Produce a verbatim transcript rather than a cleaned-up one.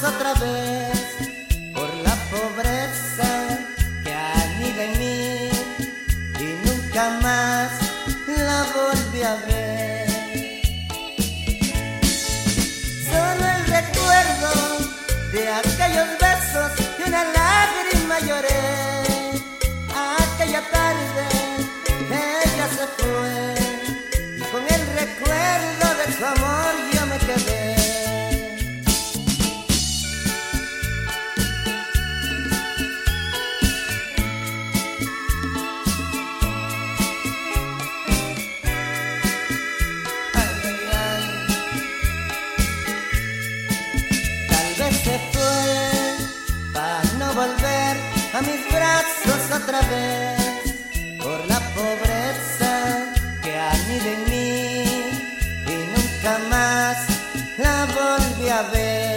otra vez por la pobreza que anida en mí y nunca más la volví a ver. Solo el recuerdo de aquellos besos y una lágrima lloré. Aquella tarde ella se fue y con el recuerdo de su amor yo me quedé. Se fue para no volver a mis brazos otra vez por la pobreza que anida en mí y nunca más la volví a ver.